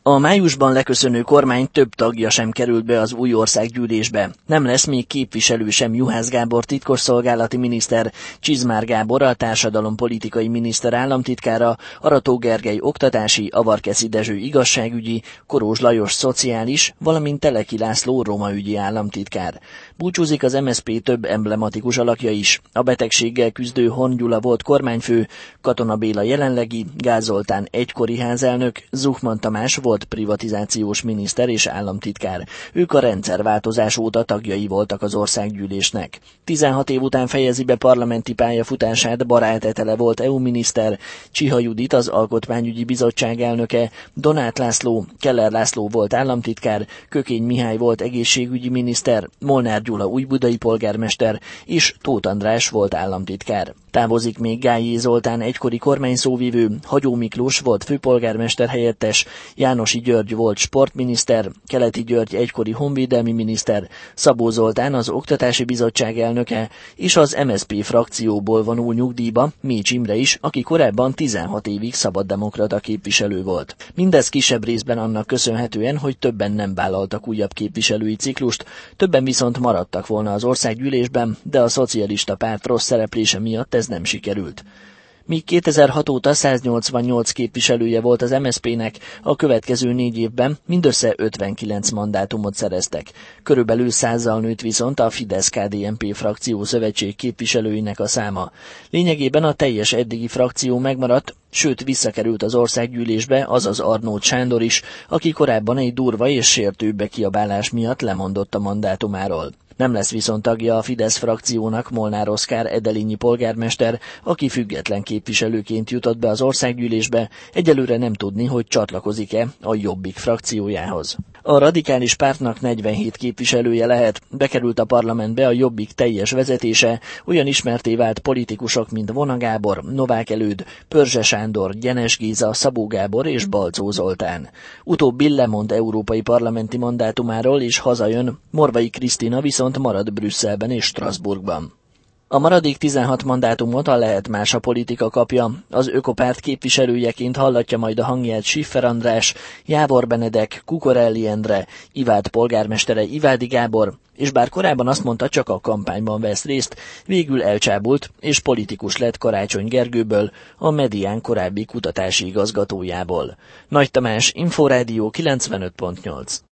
A májusban leköszönő kormány több tagja sem került be az új országgyűlésbe. Nem lesz még képviselő sem Juhász Gábor titkosszolgálati miniszter, Csizmár Gábor a társadalompolitikai miniszter államtitkára, Arató Gergely oktatási, Avarkeszi Dezső igazságügyi, Korós Lajos szociális, valamint Teleki László romaügyi államtitkár. Búcsúzik az MSZP több emblematikus alakja is. A betegséggel küzdő Horn Gyula volt kormányfő, Katona Béla jelenlegi, Gál Zoltán egykori házelnök, Zuchman Tamás volt privatizációs miniszter és államtitkár. Ők a rendszerváltozás óta tagjai voltak az országgyűlésnek. 16 év után fejezi be parlamenti pályafutását Barát Etele volt EU miniszter, Csiha Judit az Alkotmányügyi Bizottság elnöke, Donát László, Keller László volt államtitkár, Kökény Mihály volt egészségügyi miniszter, Molnár Gyula újbudai polgármester és Tóth András volt államtitkár. Távozik még Gályé Zoltán egykori kormányszóvivő, Hagyó Miklós volt főpolgármester helyettes, Jánosi György volt sportminiszter, Keleti György egykori honvédelmi miniszter, Szabó Zoltán az Oktatási Bizottság elnöke, és az MSZP frakcióból vonul nyugdíjba Mécs Imre is, aki korábban 16 évig szabaddemokrata képviselő volt. Mindez kisebb részben annak köszönhetően, hogy többen nem vállaltak újabb képviselői ciklust, többen viszont maradtak volna az országgyűlésben, de a szocialista párt rossz szereplése miatt ez nem sikerült. Míg 2006 óta 188 képviselője volt az MSZP-nek, a következő 4 évben mindössze 59 mandátumot szereztek. Körülbelül 100-zal nőtt viszont a Fidesz-KDNP frakció szövetség képviselőinek a száma. Lényegében a teljes eddigi frakció megmaradt, sőt visszakerült az országgyűlésbe, azaz Arnóth Sándor is, aki korábban egy durva és sértő bekiabálás miatt lemondott a mandátumáról. Nem lesz viszont tagja a Fidesz frakciónak Molnár Oszkár edelényi polgármester, aki független képviselőként jutott be az országgyűlésbe, egyelőre nem tudni, hogy csatlakozik-e a Jobbik frakciójához. A radikális pártnak 47 képviselője lehet, bekerült a parlamentbe a Jobbik teljes vezetése, olyan ismertté vált politikusok, mint Vona Gábor, Novák Előd, Pörzse Sándor, Gyenes Géza, Szabó Gábor és Balczó Zoltán. Utóbbi lemond európai parlamenti mandátumáról és hazajön, Morvai Krisztina viszont marad Brüsszelben és Strasbourgban. A maradék 16 mandátumot a Lehet Más a politika kapja. Az Ökopárt képviselőjeként hallatja majd a hangját Schiffer András, Jávor Benedek, Kukorelli Endre, Ivád polgármestere Ivádi Gábor, és bár korábban azt mondta, csak a kampányban vesz részt, végül elcsábult, és politikus lett Karácsony Gergőből, a Medián korábbi kutatási igazgatójából. Nagy Tamás, Inforádió 95.8.